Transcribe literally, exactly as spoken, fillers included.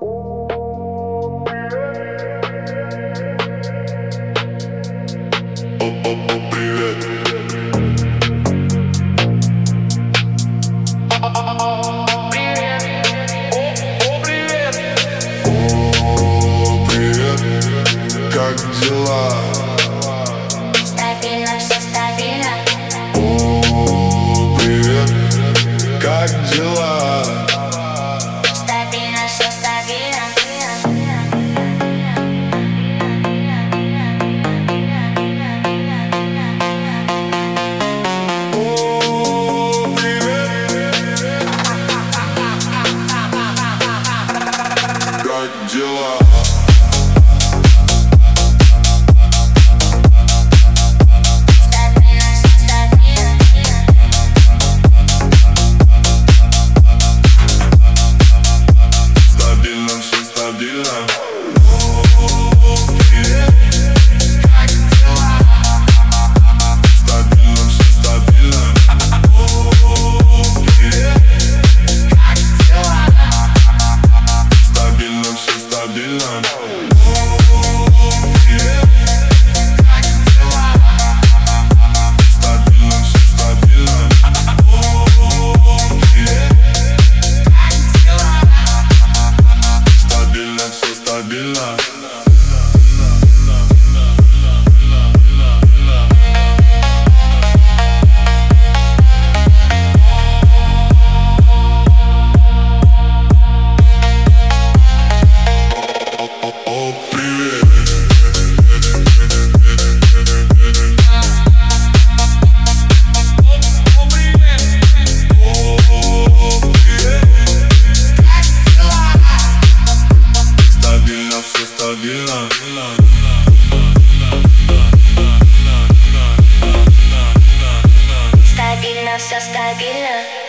Привет. О, привет. Как дела? Стабильно, все стабильно. О, привет. Как дела? Стабильно, все стабильно. О, привет. Как дела? Стабильно, все стабильно. Стабильно, все стабильно. О, привет. Как дела? Стабильно, все стабильно. О, привет. Как дела? Стабильно, все стабильно. О, привет. Как дела? Стабильно, все стабильно. О, привет. Как дела? Стабильно, все стабильно. О, привет. О, привет. Как дела? Стабильно, все стабильно. Стабильно, все стабильно.